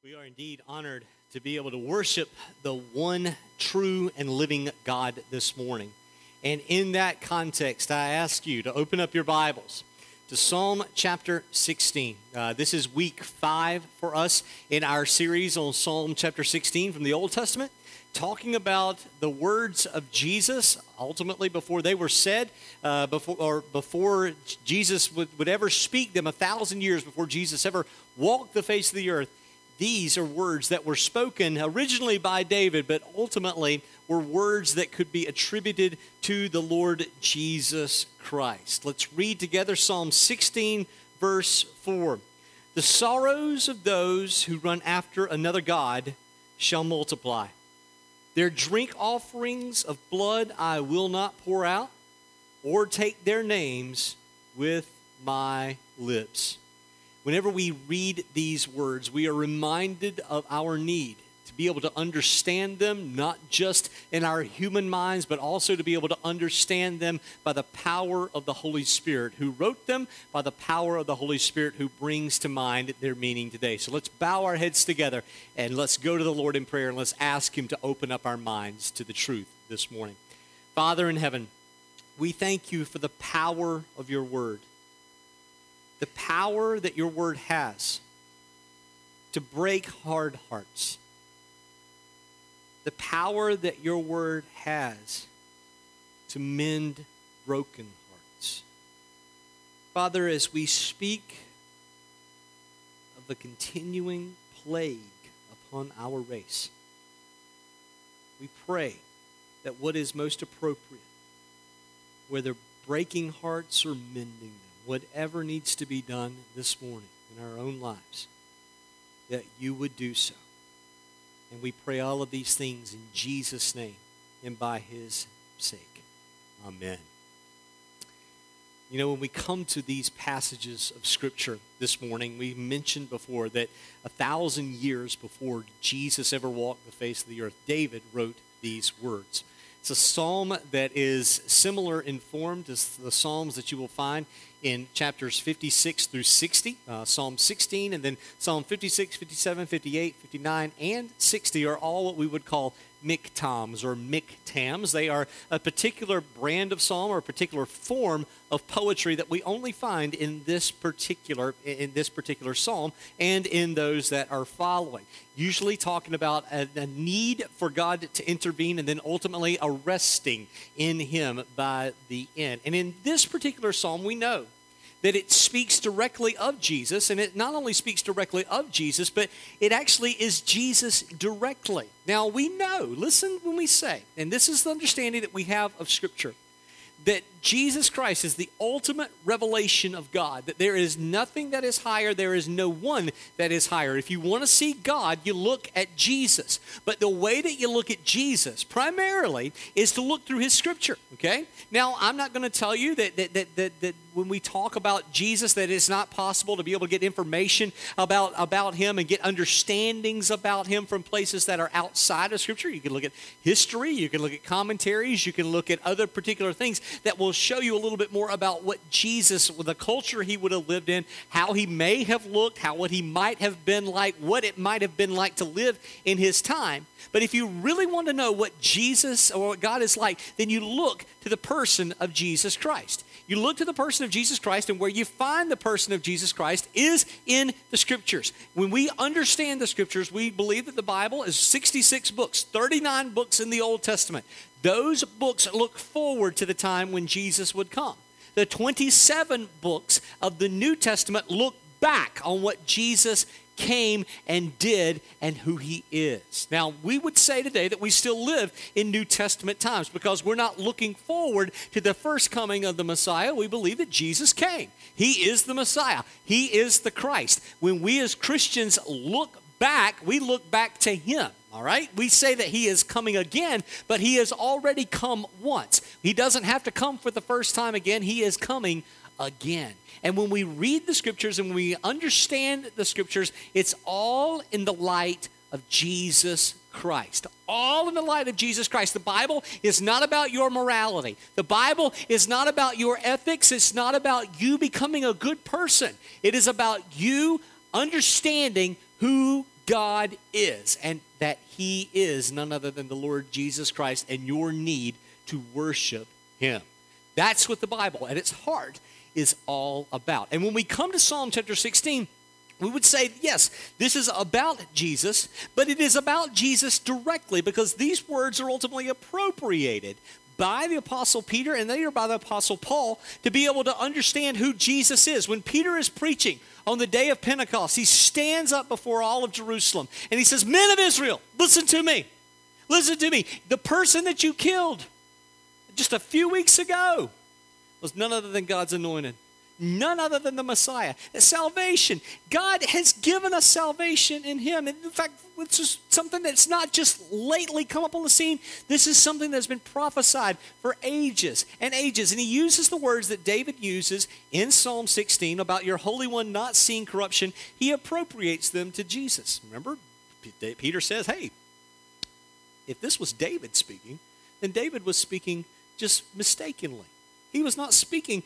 We are indeed honored to be able to worship the one true and living God this morning. And in that context, I ask you to open up your Bibles to Psalm chapter 16. This is week 5 for us in our series on Psalm chapter 16 from the Old Testament, talking about the words of Jesus, ultimately before they were said, before Jesus would ever speak them 1,000 years before Jesus ever walked the face of the earth. These are words that were spoken originally by David, but ultimately were words that could be attributed to the Lord Jesus Christ. Let's read together Psalm 16, verse 4. The sorrows of those who run after another God shall multiply. Their drink offerings of blood I will not pour out, or take their names with my lips. Whenever we read these words, we are reminded of our need to be able to understand them, not just in our human minds, but also to be able to understand them by the power of the Holy Spirit who wrote them, by the power of the Holy Spirit who brings to mind their meaning today. So let's bow our heads together and let's go to the Lord in prayer and let's ask Him to open up our minds to the truth this morning. Father in heaven, we thank you for the power of your word. The power that your word has to break hard hearts. The power that your word has to mend broken hearts. Father, as we speak of the continuing plague upon our race, we pray that what is most appropriate, whether breaking hearts or mending them, whatever needs to be done this morning in our own lives, that you would do so. And we pray all of these things in Jesus' name and by his sake. Amen. You know, when we come to these passages of Scripture this morning, we mentioned before that 1,000 years before Jesus ever walked the face of the earth, David wrote these words. It's a psalm that is similar in form to the psalms that you will find in chapters 56 through 60. Psalm 16 and then Psalm 56, 57, 58, 59, and 60 are all what we would call miktams or miktams. They are a particular brand of psalm or a particular form of poetry that we only find in this particular psalm and in those that are following. Usually talking about a need for God to intervene and then ultimately a resting in him by the end. And in this particular psalm, we know that it speaks directly of Jesus, and it not only speaks directly of Jesus, but it actually is Jesus directly. Now, we know, listen when we say, and this is the understanding that we have of Scripture, that Jesus Christ is the ultimate revelation of God, that there is nothing that is higher, there is no one that is higher. If you want to see God, you look at Jesus. But the way that you look at Jesus primarily is to look through his Scripture, okay? Now, I'm not going to tell you that when we talk about Jesus, that it's not possible to be able to get information about him and get understandings about him from places that are outside of Scripture. You can look at history, you can look at commentaries, you can look at other particular things that will show you a little bit more about what Jesus, the culture he would have lived in, how he may have looked, what he might have been like, what it might have been like to live in his time. But if you really want to know what Jesus or what God is like, then you look to the person of Jesus Christ. You look to the person of Jesus Christ, and where you find the person of Jesus Christ is in the Scriptures. When we understand the Scriptures, we believe that the Bible is 66 books, 39 books in the Old Testament. Those books look forward to the time when Jesus would come. The 27 books of the New Testament look back on what Jesus came and did and who he is. Now, we would say today that we still live in New Testament times because we're not looking forward to the first coming of the Messiah. We believe that Jesus came. He is the Messiah. He is the Christ. When we as Christians look back, we look back to him. All right? We say that he is coming again, but he has already come once. He doesn't have to come for the first time again. He is coming again. And when we read the Scriptures and when we understand the Scriptures, it's all in the light of Jesus Christ. All in the light of Jesus Christ. The Bible is not about your morality. The Bible is not about your ethics. It's not about you becoming a good person. It is about you understanding who God is, and that he is none other than the Lord Jesus Christ, and your need to worship him. That's what the Bible at its heart is all about. And when we come to Psalm chapter 16, we would say, yes, this is about Jesus, but it is about Jesus directly, because these words are ultimately appropriated by the Apostle Peter and later by the Apostle Paul to be able to understand who Jesus is. When Peter is preaching on the day of Pentecost, he stands up before all of Jerusalem and he says, "Men of Israel, listen to me. Listen to me. The person that you killed just a few weeks ago was none other than God's anointed. None other than the Messiah. Salvation. God has given us salvation in him. And in fact, this is something that's not just lately come up on the scene. This is something that's been prophesied for ages and ages. And he uses the words that David uses in Psalm 16 about your Holy One not seeing corruption. He appropriates them to Jesus. Remember, Peter says, hey, if this was David speaking, then David was speaking just mistakenly. He was not speaking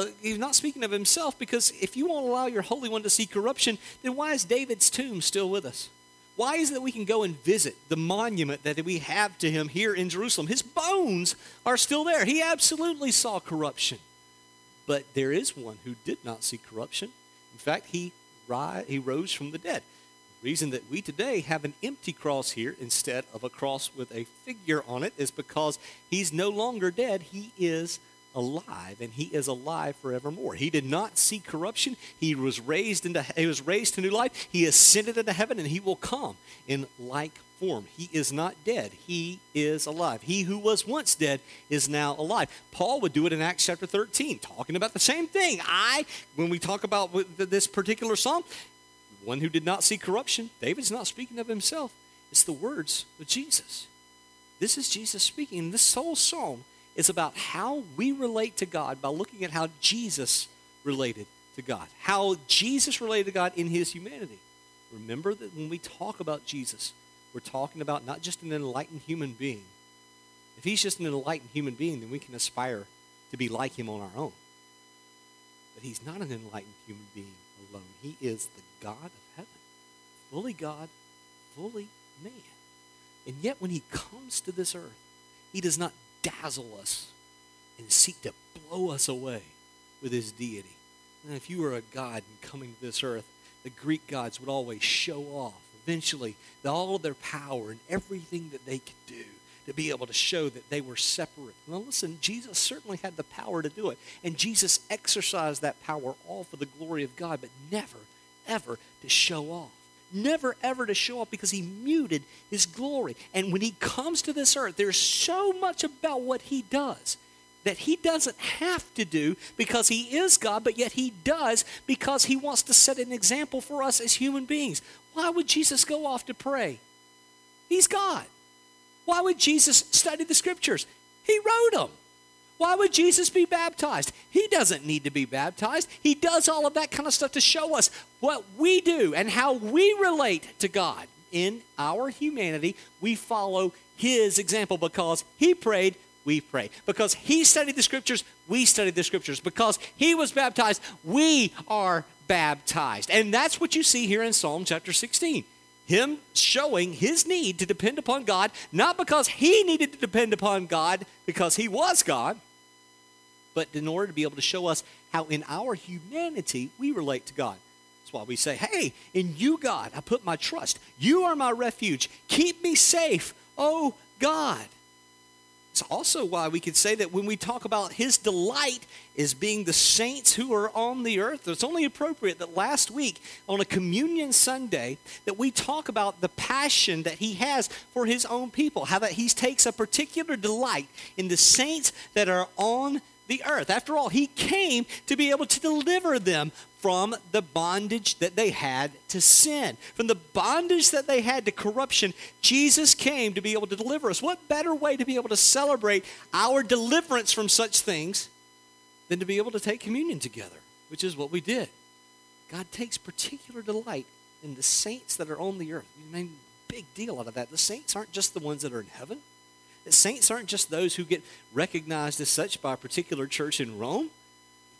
of himself, because if you won't allow your Holy One to see corruption, then why is David's tomb still with us? Why is it that we can go and visit the monument that we have to him here in Jerusalem? His bones are still there. He absolutely saw corruption. But there is one who did not see corruption. In fact, he rose from the dead. The reason that we today have an empty cross here instead of a cross with a figure on it is because he's no longer dead. He is alive, and he is alive forevermore. He did not see corruption. He was raised to new life. He ascended into heaven, and he will come in like form. He is not dead. He is alive. He who was once dead is now alive. Paul would do it in Acts chapter 13, talking about the same thing. When we talk about this particular psalm, one who did not see corruption, David's not speaking of himself. It's the words of Jesus. This is Jesus speaking. This whole psalm is about how we relate to God by looking at how Jesus related to God, how Jesus related to God in his humanity. Remember that when we talk about Jesus, we're talking about not just an enlightened human being. If he's just an enlightened human being, then we can aspire to be like him on our own. But he's not an enlightened human being alone. He is the God of heaven, fully God, fully man. And yet when he comes to this earth, he does not dazzle us and seek to blow us away with his deity. And if you were a god coming to this earth, the Greek gods would always show off eventually all of their power and everything that they could do to be able to show that they were separate. Well, listen, Jesus certainly had the power to do it, and Jesus exercised that power all for the glory of God, but never, ever to show off. Never, ever to show up, because he muted his glory. And when he comes to this earth, there's so much about what he does that he doesn't have to do because he is God, but yet he does because he wants to set an example for us as human beings. Why would Jesus go off to pray? He's God. Why would Jesus study the scriptures? He wrote them. Why would Jesus be baptized? He doesn't need to be baptized. He does all of that kind of stuff to show us what we do and how we relate to God. In our humanity, we follow his example. Because he prayed, we pray. Because he studied the scriptures, we studied the scriptures. Because he was baptized, we are baptized. And that's what you see here in Psalm chapter 16. Him showing his need to depend upon God, not because he needed to depend upon God because he was God, but in order to be able to show us how in our humanity we relate to God. That's why we say, hey, in you, God, I put my trust. You are my refuge. Keep me safe, oh God. It's also why we could say that when we talk about his delight is being the saints who are on the earth, it's only appropriate that last week on a Communion Sunday that we talk about the passion that he has for his own people, how that he takes a particular delight in the saints that are on the earth. After all, he came to be able to deliver them from the bondage that they had to sin, from the bondage that they had to corruption. Jesus came to be able to deliver us. What better way to be able to celebrate our deliverance from such things than to be able to take communion together, which is what we did. God takes particular delight in the saints that are on the earth. We made a big deal out of that. The saints aren't just the ones that are in heaven. The saints aren't just those who get recognized as such by a particular church in Rome.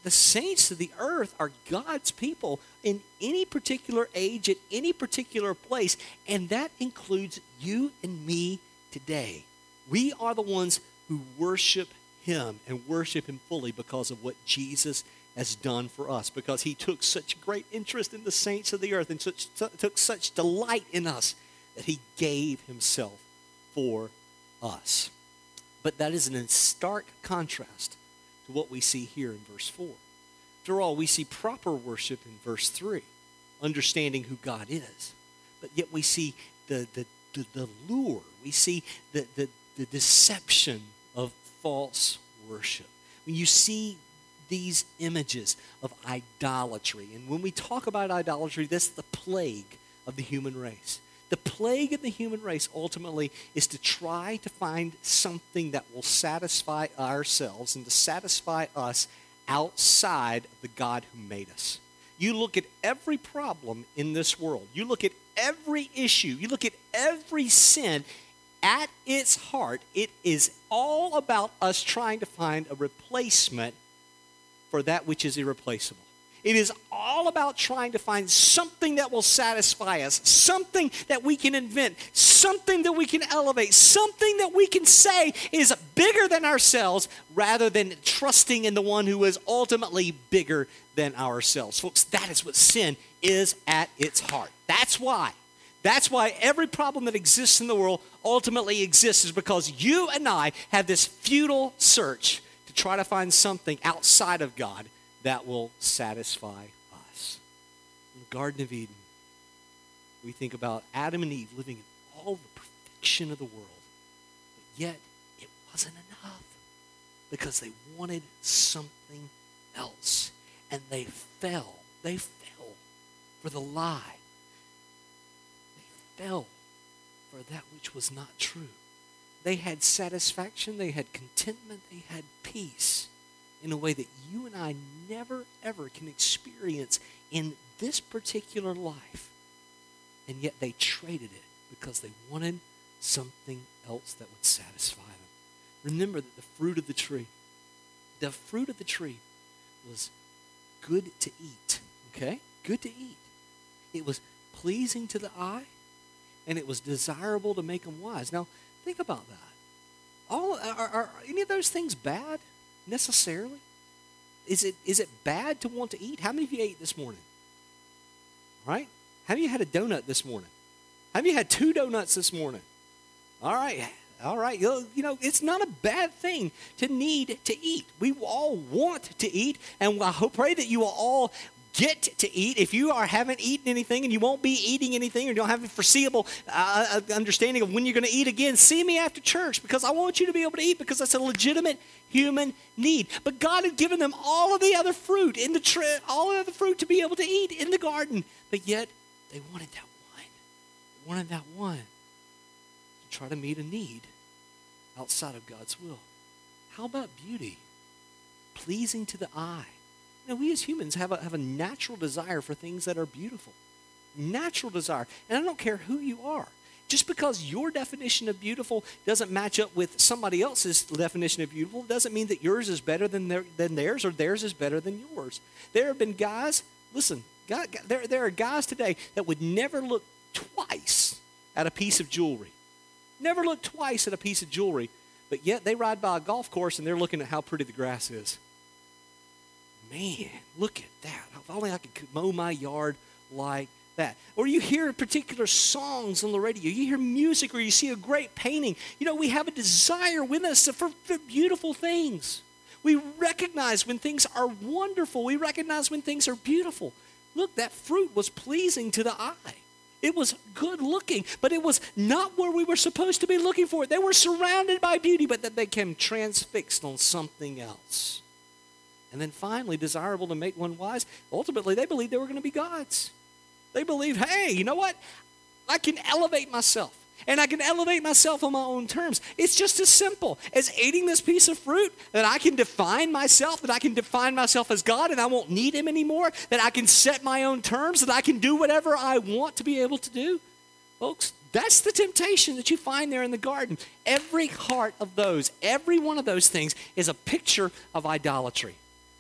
the saints of the earth are God's people in any particular age, at any particular place, and that includes you and me today. We are the ones who worship him and worship him fully because of what Jesus has done for us, because he took such great interest in the saints of the earth and took such delight in us that he gave himself for us. But that is in stark contrast to what we see here in verse 4. After all, we see proper worship in verse 3, understanding who God is. But yet we see the lure, we see the deception of false worship. When you see these images of idolatry, and when we talk about idolatry, that's the plague of the human race. The plague of the human race ultimately is to try to find something that will satisfy ourselves and to satisfy us outside of the God who made us. You look at every problem in this world, you look at every issue, you look at every sin, at its heart, it is all about us trying to find a replacement for that which is irreplaceable. It is all about trying to find something that will satisfy us, something that we can invent, something that we can elevate, something that we can say is bigger than ourselves rather than trusting in the one who is ultimately bigger than ourselves. Folks, that is what sin is at its heart. That's why every problem that exists in the world ultimately exists, is because you and I have this futile search to try to find something outside of God that will satisfy us. In the Garden of Eden, we think about Adam and Eve living in all the perfection of the world, but yet it wasn't enough because they wanted something else, and they fell for the lie. They fell for that which was not true. They had satisfaction, they had contentment, they had peace in a way that you and I never, ever can experience in this particular life. And yet they traded it because they wanted something else that would satisfy them. Remember that the fruit of the tree was good to eat, okay? Good to eat. It was pleasing to the eye, and it was desirable to make them wise. Now, think about that. Are any of those things bad? Necessarily? Is it bad to want to eat? How many of you ate this morning? All right? How many of you had a donut this morning? How many of you had 2 donuts this morning? All right. You know, it's not a bad thing to need to eat. We all want to eat, and I pray that you will all get to eat. If you haven't eaten anything and you won't be eating anything, or you don't have a foreseeable understanding of when you're going to eat again, see me after church, because I want you to be able to eat, because that's a legitimate human need. But God had given them all of the other fruit in the tree, all of the fruit to be able to eat in the garden, but yet they wanted that one. They wanted that one to try to meet a need outside of God's will. How about beauty? Pleasing to the eye. Now, we as humans have a natural desire for things that are beautiful. Natural desire. And I don't care who you are. Just because your definition of beautiful doesn't match up with somebody else's definition of beautiful doesn't mean that yours is better than theirs, or theirs is better than yours. There have been guys, listen, there are guys today that would never look twice at a piece of jewelry. Never look twice at a piece of jewelry, but yet they ride by a golf course and they're looking at how pretty the grass is. Man, look at that. If only I could mow my yard like that. Or you hear particular songs on the radio. You hear music, or you see a great painting. You know, we have a desire with us for beautiful things. We recognize when things are wonderful. We recognize when things are beautiful. Look, that fruit was pleasing to the eye. It was good looking, but it was not where we were supposed to be looking for it. They were surrounded by beauty, but then they became transfixed on something else. And then finally, desirable to make one wise. Ultimately, they believed they were going to be gods. They believed, hey, you know what? I can elevate myself. And I can elevate myself on my own terms. It's just as simple as eating this piece of fruit, that I can define myself, that I can define myself as God and I won't need him anymore, that I can set my own terms, that I can do whatever I want to be able to do. Folks, that's the temptation that you find there in the garden. Every heart of those, every one of those things is a picture of idolatry.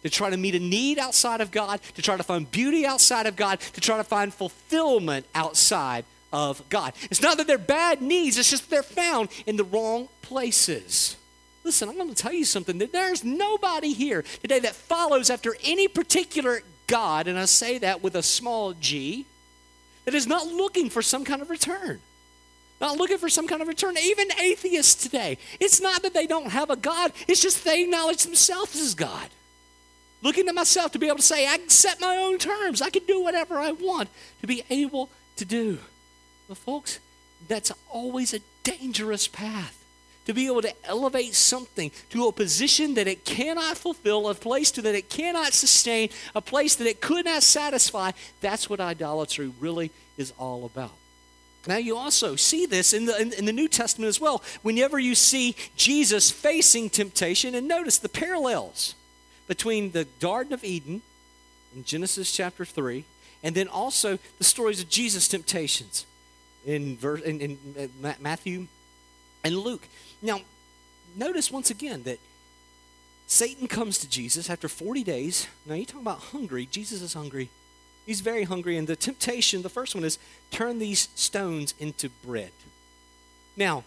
to try to meet a need outside of God, to try to find beauty outside of God, to try to find fulfillment outside of God. It's not that they're bad needs, it's just that they're found in the wrong places. Listen, I'm going to tell you something, that there's nobody here today that follows after any particular God, and I say that with a small g, that is not looking for some kind of return. Not looking for some kind of return. Even atheists today, it's not that they don't have a God, it's just they acknowledge themselves as God. Looking at myself to be able to say, I can set my own terms, I can do whatever I want to be able to do. But folks, that's always a dangerous path. To be able to elevate something to a position that it cannot fulfill, a place that it cannot sustain, a place that it could not satisfy, that's what idolatry really is all about. Now you also see this in the New Testament as well. Whenever you see Jesus facing temptation, and notice the parallels between the Garden of Eden in Genesis chapter 3, and then also the stories of Jesus' temptations in Matthew and Luke. Now, notice once again that Satan comes to Jesus after 40 days. Now, you're talking about hungry. Jesus is hungry. He's very hungry. And the temptation, the first one is, turn these stones into bread. Now,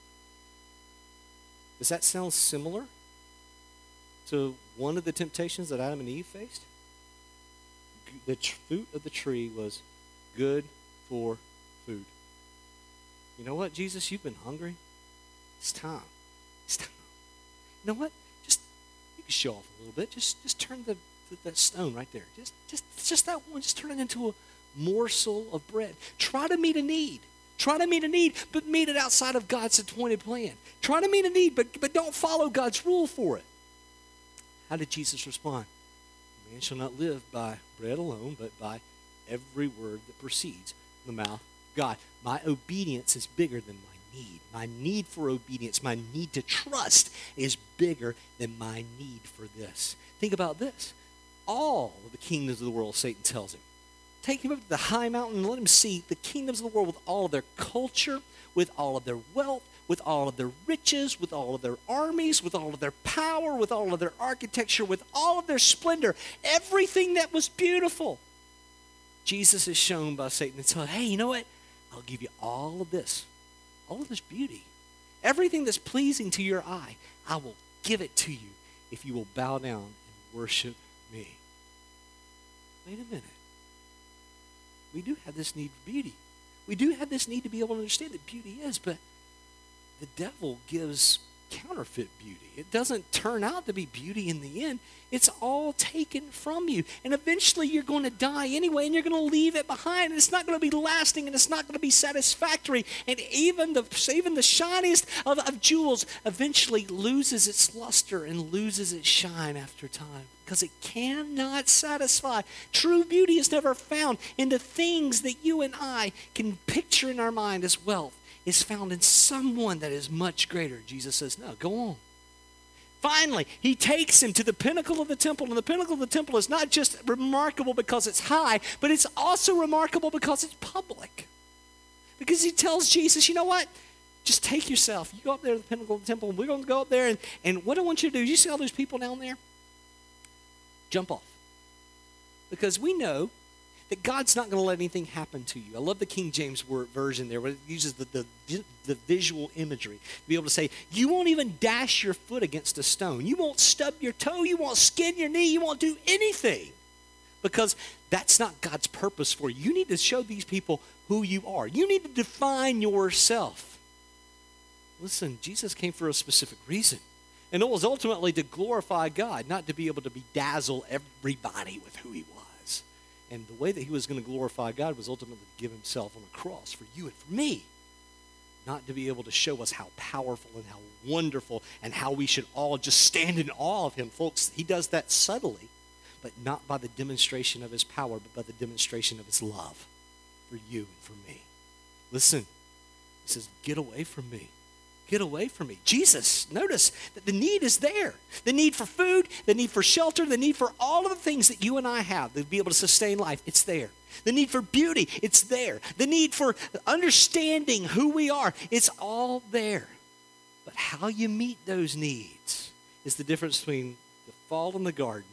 does that sound similar to one of the temptations that Adam and Eve faced? The fruit of the tree was good for food. You know what, Jesus? You've been hungry. It's time. It's time. You know what? You can show off a little bit. Just turn that stone right there. Just that one. Just turn it into a morsel of bread. Try to meet a need. Try to meet a need, but meet it outside of God's appointed plan. Try to meet a need, but don't follow God's rule for it. How did Jesus respond? Man shall not live by bread alone, but by every word that proceeds from the mouth of God. My obedience is bigger than my need. My need for obedience, my need to trust is bigger than my need for this. Think about this. All of the kingdoms of the world, Satan tells him, take him up to the high mountain and let him see the kingdoms of the world with all of their culture, with all of their wealth, with all of their riches, with all of their armies, with all of their power, with all of their architecture, with all of their splendor, everything that was beautiful. Jesus is shown by Satan and tells, hey, you know what? I'll give you all of this beauty, everything that's pleasing to your eye. I will give it to you if you will bow down and worship me. Wait a minute. We do have this need for beauty. We do have this need to be able to understand that beauty is, but the devil gives counterfeit beauty. It doesn't turn out to be beauty in the end. It's all taken from you. And eventually you're going to die anyway, and you're going to leave it behind, and it's not going to be lasting, and it's not going to be satisfactory. And even the shiniest of jewels eventually loses its luster and loses its shine after time, because it cannot satisfy. True beauty is never found in the things that you and I can picture in our mind as wealth. Is found in someone that is much greater. Jesus says, no, go on. Finally, he takes him to the pinnacle of the temple, and the pinnacle of the temple is not just remarkable because it's high, but it's also remarkable because it's public. Because he tells Jesus, you know what? Just take yourself. You go up there to the pinnacle of the temple, and we're going to go up there, and what I want you to do, you see all those people down there? Jump off. Because we know that God's not going to let anything happen to you. I love the King James version there, where it uses the visual imagery to be able to say, you won't even dash your foot against a stone. You won't stub your toe. You won't skin your knee. You won't do anything, because that's not God's purpose for you. You need to show these people who you are. You need to define yourself. Listen, Jesus came for a specific reason, and it was ultimately to glorify God, not to be able to bedazzle everybody with who he was. And the way that he was going to glorify God was ultimately to give himself on a cross for you and for me. Not to be able to show us how powerful and how wonderful and how we should all just stand in awe of him. Folks, he does that subtly, but not by the demonstration of his power, but by the demonstration of his love for you and for me. Listen, he says, get away from me. Get away from me. Jesus, notice that the need is there. The need for food, the need for shelter, the need for all of the things that you and I have to be able to sustain life, it's there. The need for beauty, it's there. The need for understanding who we are, it's all there. But how you meet those needs is the difference between the fall in the garden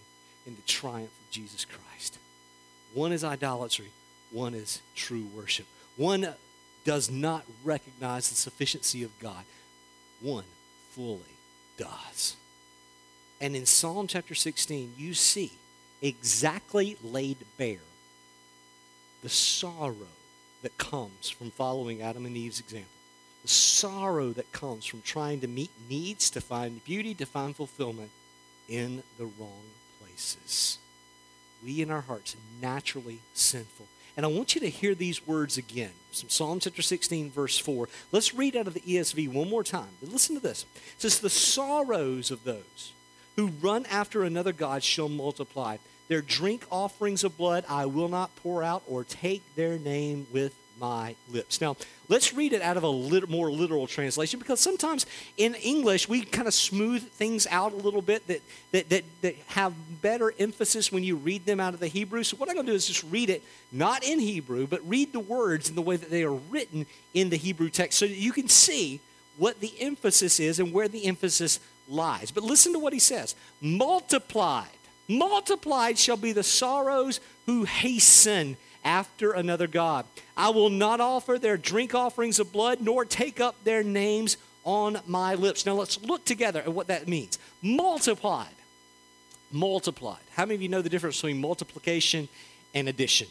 in the triumph of Jesus Christ. One is idolatry, one is true worship. One does not recognize the sufficiency of God. One fully does. And in Psalm chapter 16, you see exactly laid bare the sorrow that comes from following Adam and Eve's example. The sorrow that comes from trying to meet needs, to find beauty, to find fulfillment in the wrong places. We in our hearts are naturally sinful. And I want you to hear these words again. From Psalm chapter 16, verse 4. Let's read out of the ESV one more time. But listen to this. It says, the sorrows of those who run after another god shall multiply. Their drink offerings of blood I will not pour out or take their name with my lips. Now, let's read it out of a more literal translation, because sometimes in English we kind of smooth things out a little bit that have better emphasis when you read them out of the Hebrew. So what I'm going to do is just read it, not in Hebrew, but read the words in the way that they are written in the Hebrew text so that you can see what the emphasis is and where the emphasis lies. But listen to what he says. Multiplied shall be the sorrows who hasten after another god. I will not offer their drink offerings of blood, nor take up their names on my lips. Now let's look together at what that means. Multiplied. How many of you know the difference between multiplication and addition?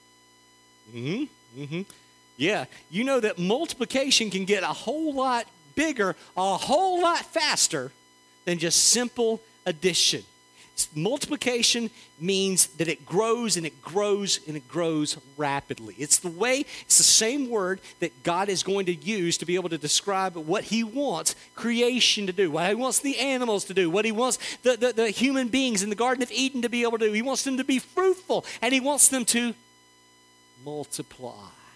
Yeah, you know that multiplication can get a whole lot bigger, a whole lot faster than just simple addition. Multiplication means that it grows and it grows and it grows rapidly. It's the same word that God is going to use to be able to describe what he wants creation to do, what he wants the animals to do, what he wants the human beings in the Garden of Eden to be able to do. He wants them to be fruitful, and he wants them to multiply.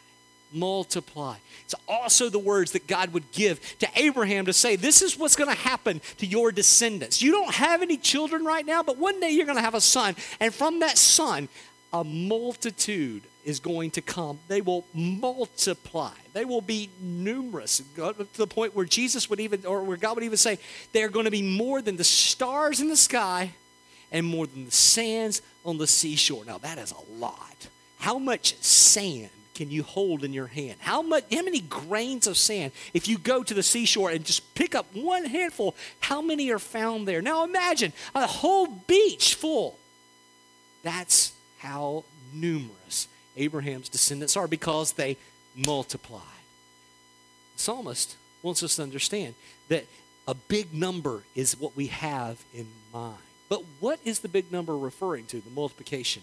It's also the words that God would give to Abraham to say, this is what's going to happen to your descendants. You don't have any children right now, but one day you're going to have a son. And from that son, a multitude is going to come. They will multiply. They will be numerous, to the point where Jesus would even, or where God would even say, they're going to be more than the stars in the sky and more than the sands on the seashore. Now that is a lot. How much sand can you hold in your hand? How many grains of sand, if you go to the seashore and just pick up one handful, how many are found there? Now imagine a whole beach full. That's how numerous Abraham's descendants are, because they multiplied. The psalmist wants us to understand that a big number is what we have in mind. But what is the big number referring to, the multiplication?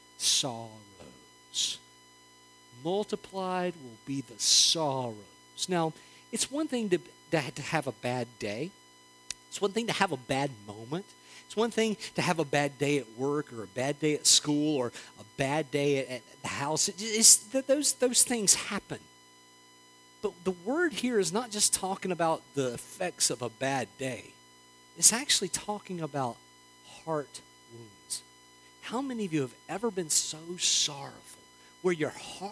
Sorrows. Multiplied will be the sorrows. Now, it's one thing to have a bad day. It's one thing to have a bad moment. It's one thing to have a bad day at work, or a bad day at school, or a bad day at the house. Those things happen. But the word here is not just talking about the effects of a bad day. It's actually talking about heart wounds. How many of you have ever been so sorrowful where your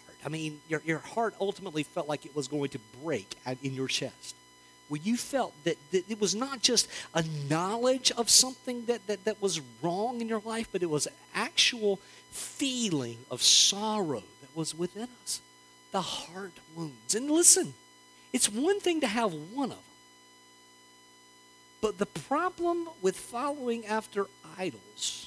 heart ultimately felt like it was going to break in your chest? Where you felt that it was not just a knowledge of something that was wrong in your life, but it was an actual feeling of sorrow that was within us. The heart wounds. And listen, it's one thing to have one of them. But the problem with following after idols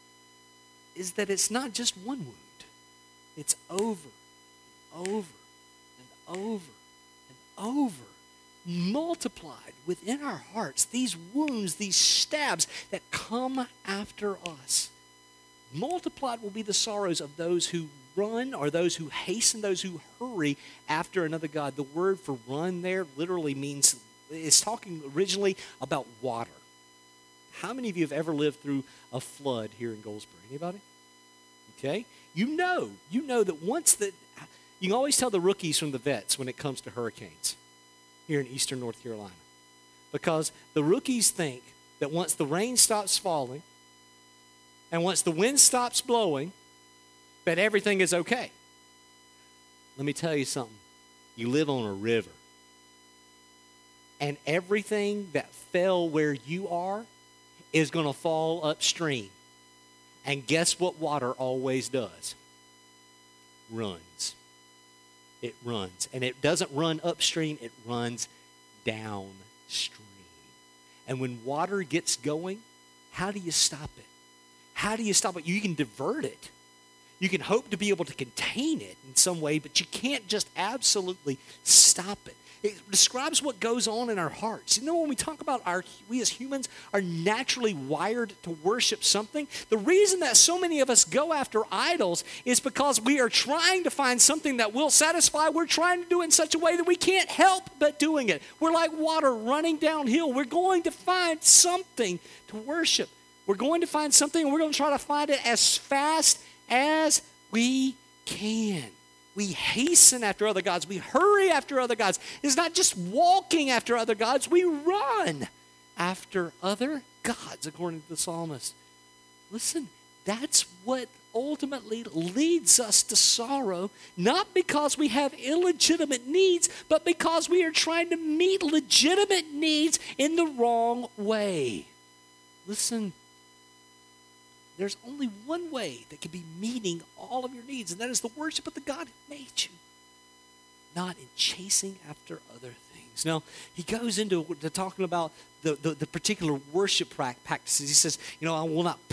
is that it's not just one wound. It's over and over and over and over, multiplied within our hearts, these wounds, these stabs that come after us. Multiplied will be the sorrows of those who run, or those who hasten, those who hurry after another god. The word for run there literally means, it's talking originally about water. How many of you have ever lived through a flood here in Goldsboro? Anybody? Okay? You know that you can always tell the rookies from the vets when it comes to hurricanes here in eastern North Carolina. Because the rookies think that once the rain stops falling and once the wind stops blowing, that everything is okay. Let me tell you something. You live on a river. And everything that fell where you are is going to fall upstream. And guess what water always does? Runs. It runs. And it doesn't run upstream, it runs downstream. And when water gets going, how do you stop it? How do you stop it? You can divert it. You can hope to be able to contain it in some way, but you can't just absolutely stop it. It describes what goes on in our hearts. You know, when we talk about we as humans are naturally wired to worship something, the reason that so many of us go after idols is because we are trying to find something that will satisfy. We're trying to do it in such a way that we can't help but doing it. We're like water running downhill. We're going to find something to worship. We're going to find something, and we're going to try to find it as fast as we can. We hasten after other gods. We hurry after other gods. It's not just walking after other gods. We run after other gods, according to the psalmist. Listen, that's what ultimately leads us to sorrow, not because we have illegitimate needs, but because we are trying to meet legitimate needs in the wrong way. Listen, there's only one way that can be meeting all of your needs, and that is the worship of the God who made you, not in chasing after other things. Now, he goes into talking about the particular worship practices. He says, I will not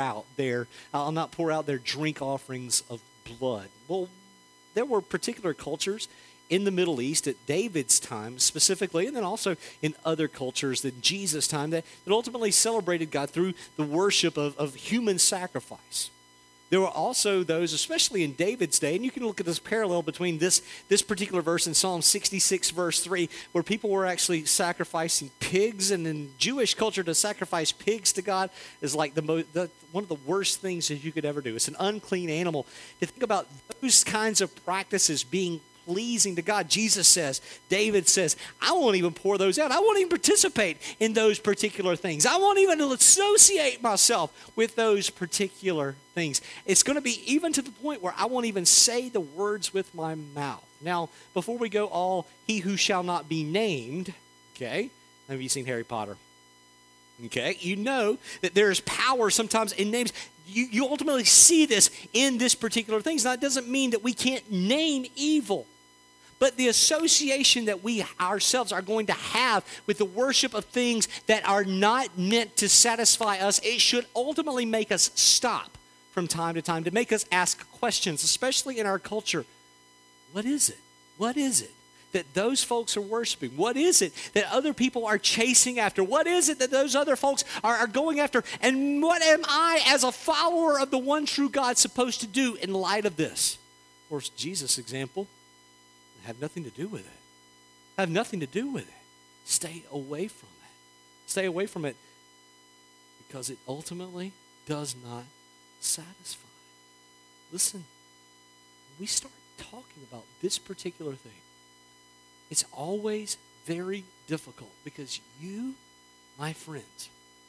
I'll not pour out their drink offerings of blood. Well, there were particular cultures in the Middle East at David's time specifically, and then also in other cultures in Jesus' time that ultimately celebrated God through the worship of human sacrifice. There were also those, especially in David's day, and you can look at this parallel between this particular verse in Psalm 66, verse 3, where people were actually sacrificing pigs, and in Jewish culture, to sacrifice pigs to God is like one of the worst things that you could ever do. It's an unclean animal. To think about those kinds of practices being pleasing to God, David says, I won't even pour those out. I won't even participate in those particular things. I won't even associate myself with those particular things. It's going to be even to the point where I won't even say the words with my mouth. Now, before we go he who shall not be named, okay? Have you seen Harry Potter? Okay, you know that there's power sometimes in names. You ultimately see this in this particular thing. Now, it doesn't mean that we can't name evil. But the association that we ourselves are going to have with the worship of things that are not meant to satisfy us, it should ultimately make us stop from time to time, to make us ask questions, especially in our culture. What is it? What is it that those folks are worshiping? What is it that other people are chasing after? What is it that those other folks are going after? And what am I, as a follower of the one true God, supposed to do in light of this? Of course, Jesus' example have nothing to do with it. Have nothing to do with it. Stay away from it. Stay away from it because it ultimately does not satisfy. Listen, when we start talking about this particular thing, it's always very difficult because you, my friends,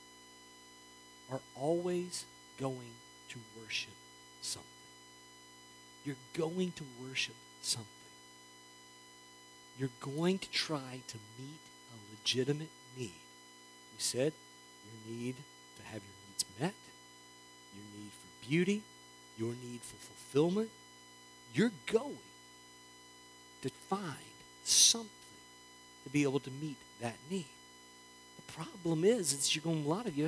are always going to worship something. You're going to worship something. You're going to try to meet a legitimate need. We said your need to have your needs met, your need for beauty, your need for fulfillment. You're going to find something to be able to meet that need. The problem is a lot of you,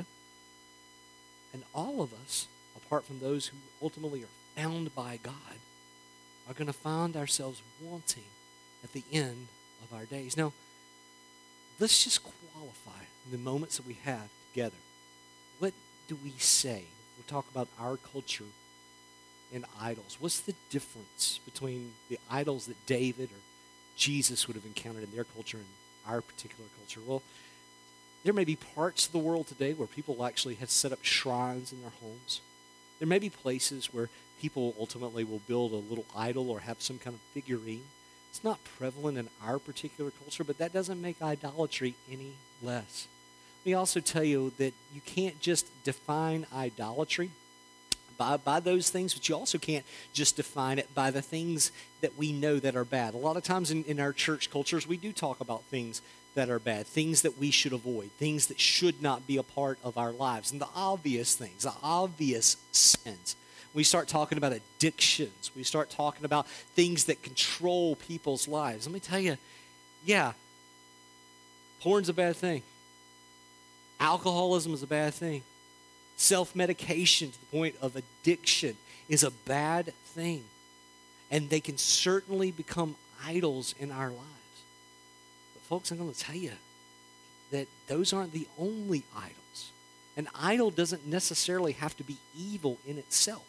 and all of us, apart from those who ultimately are found by God, are going to find ourselves wanting at the end of our days. Now, let's just qualify the moments that we have together. What do we say? We'll talk about our culture and idols. What's the difference between the idols that David or Jesus would have encountered in their culture and our particular culture? Well, there may be parts of the world today where people actually have set up shrines in their homes. There may be places where people ultimately will build a little idol or have some kind of figurine. It's not prevalent in our particular culture, but that doesn't make idolatry any less. Let me also tell you that you can't just define idolatry by those things, but you also can't just define it by the things that we know that are bad. A lot of times in our church cultures, we do talk about things that are bad, things that we should avoid, things that should not be a part of our lives, and the obvious things, the obvious sins. We start talking about addictions. We start talking about things that control people's lives. Let me tell you, yeah, porn's a bad thing. Alcoholism is a bad thing. Self-medication to the point of addiction is a bad thing. And they can certainly become idols in our lives. But folks, I'm going to tell you that those aren't the only idols. An idol doesn't necessarily have to be evil in itself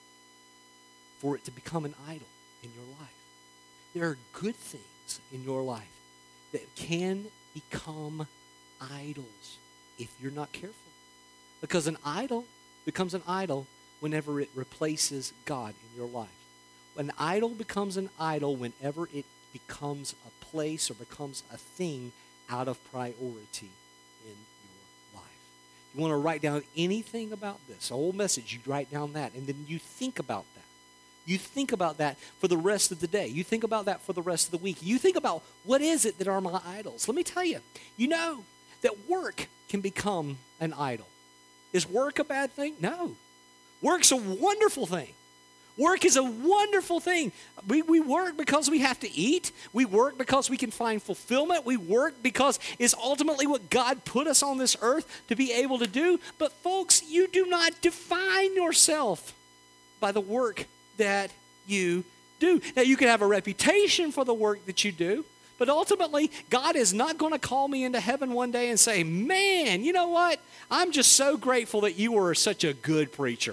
for it to become an idol in your life. There are good things in your life that can become idols if you're not careful. Because an idol becomes an idol whenever it replaces God in your life. An idol becomes an idol whenever it becomes a place or becomes a thing out of priority in your life. You want to write down anything about this, a whole message, you write down that, and then you think about that. You think about that for the rest of the day. You think about that for the rest of the week. You think about, what is it that are my idols? Let me tell you, you know that work can become an idol. Is work a bad thing? No. Work's a wonderful thing. Work is a wonderful thing. We work because we have to eat. We work because we can find fulfillment. We work because it's ultimately what God put us on this earth to be able to do. But folks, you do not define yourself by the work that you do. Now, you can have a reputation for the work that you do, but ultimately, God is not going to call me into heaven one day and say, man, you know what? I'm just so grateful that you were such a good preacher.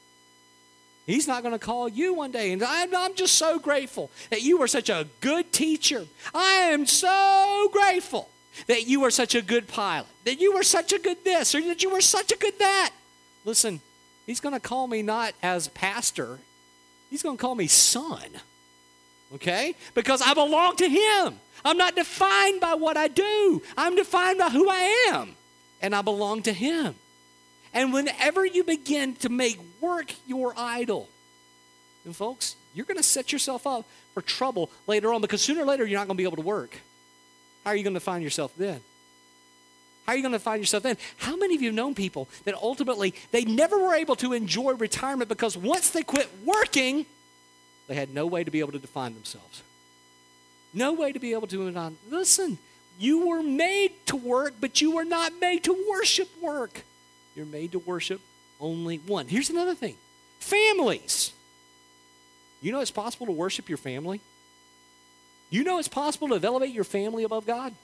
He's not going to call you one day, and I'm just so grateful that you were such a good teacher. I am so grateful that you were such a good pilot, that you were such a good this, or that you were such a good that. Listen, he's going to call me not as pastor. He's going to call me son, okay? Because I belong to him. I'm not defined by what I do. I'm defined by who I am, and I belong to him. And whenever you begin to make work your idol, then folks, you're going to set yourself up for trouble later on, because sooner or later you're not going to be able to work. How are you going to find yourself then? How are you going to find yourself then? How many of you have known people that ultimately they never were able to enjoy retirement because once they quit working, they had no way to be able to define themselves? No way to be able to. Listen, you were made to work, but you were not made to worship work. You're made to worship only one. Here's another thing. Families. You know it's possible to worship your family? You know it's possible to elevate your family above God?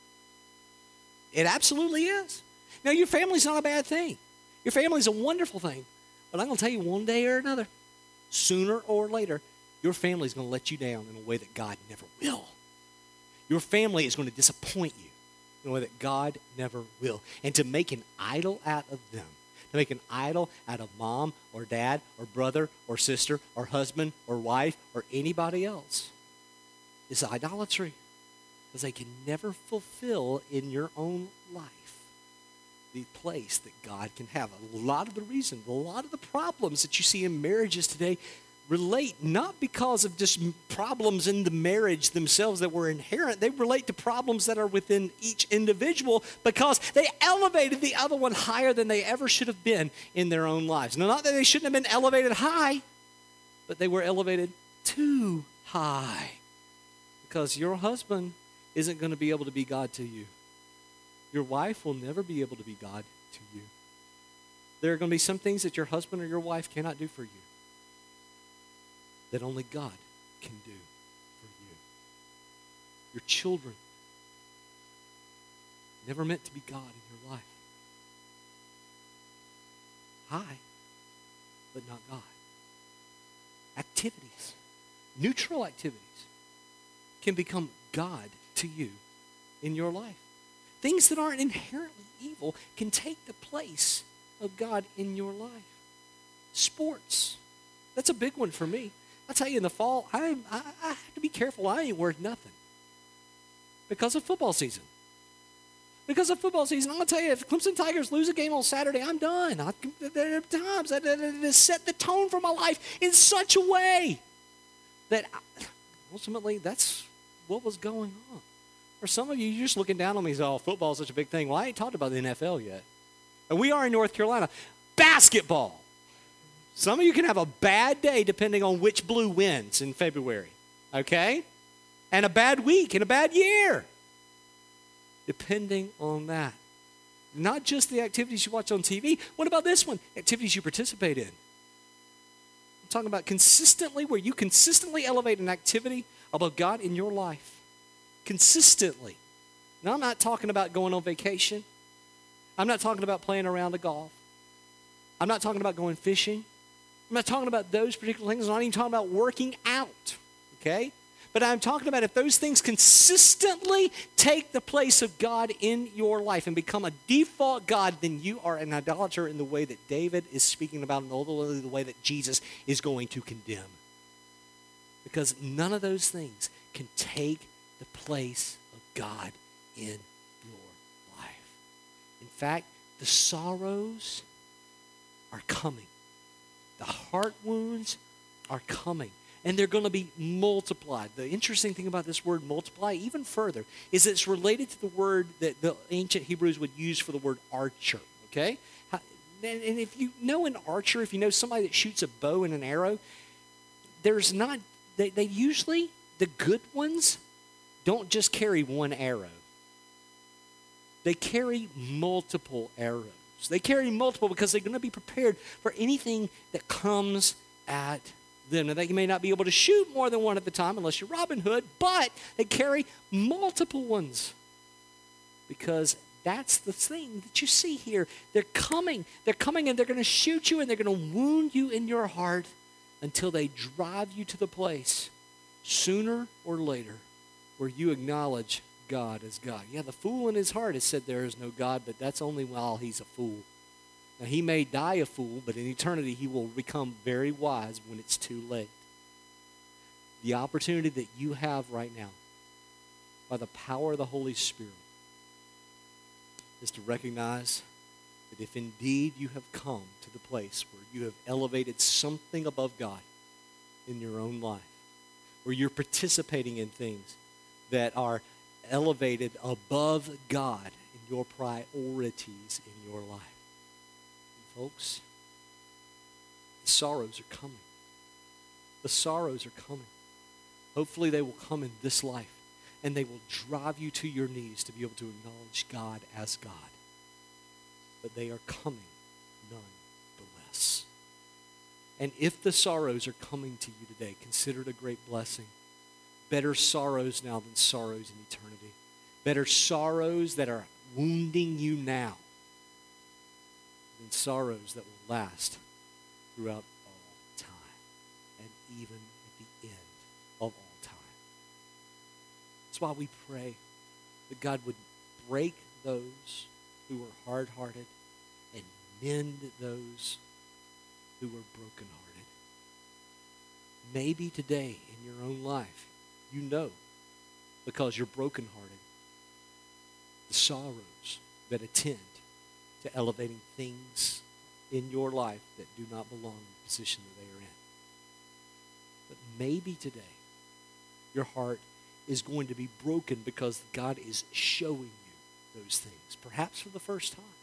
It absolutely is. Now, your family's not a bad thing. Your family's a wonderful thing. But I'm going to tell you, one day or another, sooner or later, your family's going to let you down in a way that God never will. Your family is going to disappoint you in a way that God never will. And to make an idol out of them, to make an idol out of mom or dad or brother or sister or husband or wife or anybody else, is idolatry. Because they can never fulfill in your own life the place that God can have. A lot of the problems that you see in marriages today relate not because of just problems in the marriage themselves that were inherent. They relate to problems that are within each individual because they elevated the other one higher than they ever should have been in their own lives. Now, not that they shouldn't have been elevated high, but they were elevated too high, because your husband isn't going to be able to be God to you. Your wife will never be able to be God to you. There are going to be some things that your husband or your wife cannot do for you that only God can do for you. Your children never meant to be God in your life. High, but not God. Activities, neutral activities, can become God to you in your life. Things that aren't inherently evil can take the place of God in your life. Sports, that's a big one for me. I tell you, in the fall, I have to be careful. I ain't worth nothing because of football season. Because of football season, I'm going to tell you, if Clemson Tigers lose a game on Saturday, I'm done. There are times that has set the tone for my life in such a way that ultimately that's what was going on. Or some of you, you're just looking down on me and say, oh, football is such a big thing. Well, I ain't talked about the NFL yet. And we are in North Carolina. Basketball. Some of you can have a bad day depending on which blue wins in February, okay? And a bad week and a bad year, depending on that. Not just the activities you watch on TV. What about this one? Activities you participate in. I'm talking about consistently, where you consistently elevate an activity above God in your life. Consistently. Now, I'm not talking about going on vacation. I'm not talking about playing around the golf. I'm not talking about going fishing. I'm not talking about those particular things. I'm not even talking about working out, okay? But I'm talking about if those things consistently take the place of God in your life and become a default God, then you are an idolater in the way that David is speaking about and ultimately the way that Jesus is going to condemn. Because none of those things can take the place of God in your life. In fact, the sorrows are coming. The heart wounds are coming, and they're going to be multiplied. The interesting thing about this word multiply, even further, is it's related to the word that the ancient Hebrews would use for the word archer, okay? And if you know an archer, if you know somebody that shoots a bow and an arrow, there's not, they usually, the good ones, don't just carry one arrow. They carry multiple arrows. They carry multiple because they're going to be prepared for anything that comes at them. Now, they may not be able to shoot more than one at the time unless you're Robin Hood, but they carry multiple ones because that's the thing that you see here. They're coming and they're going to shoot you and they're going to wound you in your heart until they drive you to the place sooner or later where you acknowledge God as God. Yeah, the fool in his heart has said there is no God, but that's only while he's a fool. Now, he may die a fool, but in eternity he will become very wise when it's too late. The opportunity that you have right now, by the power of the Holy Spirit, is to recognize that if indeed you have come to the place where you have elevated something above God in your own life, where you're participating in things that are elevated above God in your priorities in your life. And folks, the sorrows are coming. The sorrows are coming. Hopefully they will come in this life, and they will drive you to your knees to be able to acknowledge God as God. But they are coming nonetheless. And if the sorrows are coming to you today, consider it a great blessing. Better sorrows now than sorrows in eternity. Better sorrows that are wounding you now than sorrows that will last throughout all time and even at the end of all time. That's why we pray that God would break those who are hard-hearted and mend those who are brokenhearted. Maybe today in your own life, you know, because you're brokenhearted, the sorrows that attend to elevating things in your life that do not belong in the position that they are in. But maybe today, your heart is going to be broken because God is showing you those things, perhaps for the first time.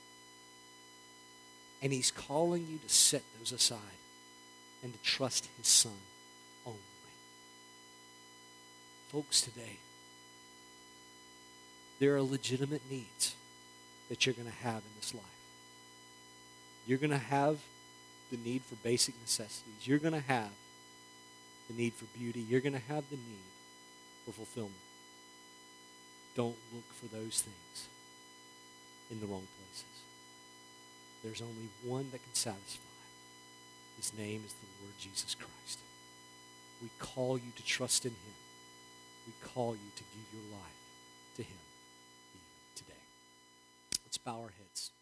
And he's calling you to set those aside and to trust his Son only. Folks, today, there are legitimate needs that you're going to have in this life. You're going to have the need for basic necessities. You're going to have the need for beauty. You're going to have the need for fulfillment. Don't look for those things in the wrong places. There's only one that can satisfy. His name is the Lord Jesus Christ. We call you to trust in him. We call you to give your life to him even today. Let's bow our heads.